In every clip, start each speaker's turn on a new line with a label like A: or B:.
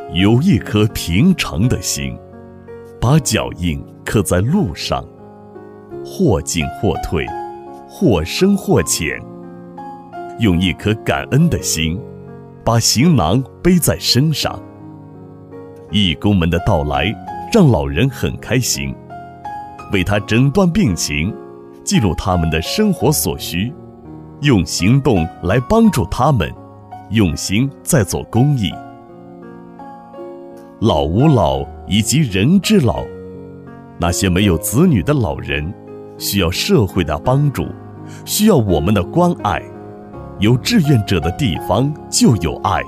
A: 有一颗平常的心，把脚印刻在路上，或进或退，或深或浅。用一颗感恩的心，把行囊背在身上。义工们的到来让老人很开心，为他诊断病情，记录他们的生活所需，用行动来帮助他们，用心在做公益。老吾老以及人之老，那些没有子女的老人需要社会的帮助，需要我们的关爱。有志愿者的地方就有爱。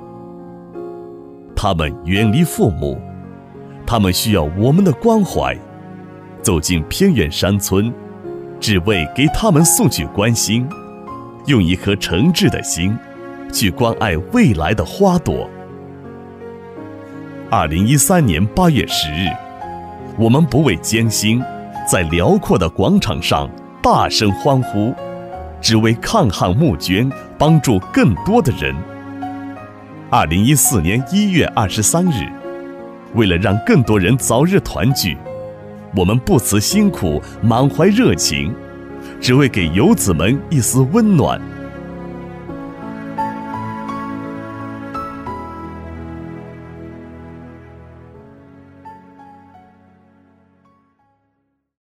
A: 他们远离父母，他们需要我们的关怀。走进偏远山村，只为给他们送去关心，用一颗诚挚的心去关爱未来的花朵。2013年8月10日，我们不畏艰辛，在辽阔的广场上大声欢呼，只为抗旱募捐，帮助更多的人。2014年1月23日，为了让更多人早日团聚，我们不辞辛苦，满怀热情，只为给游子们一丝温暖，